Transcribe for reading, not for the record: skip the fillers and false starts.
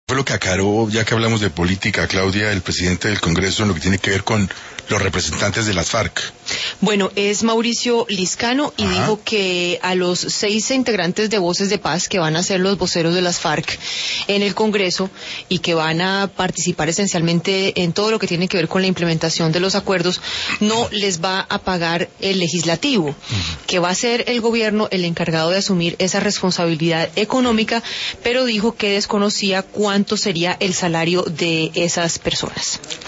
Fue lo que aclaró, ya que hablamos de política, Claudia, el presidente del Congreso, en lo que tiene que ver con los representantes de las FARC. Bueno, es Mauricio Liscano y dijo que a los 6 integrantes de Voces de Paz, que van a ser los voceros de las FARC en el Congreso y que van a participar esencialmente en todo lo que tiene que ver con la implementación de los acuerdos, no les va a pagar el legislativo, que va a ser el gobierno el encargado de asumir esa responsabilidad económica, pero dijo que desconocía cuánto sería el salario de esas personas.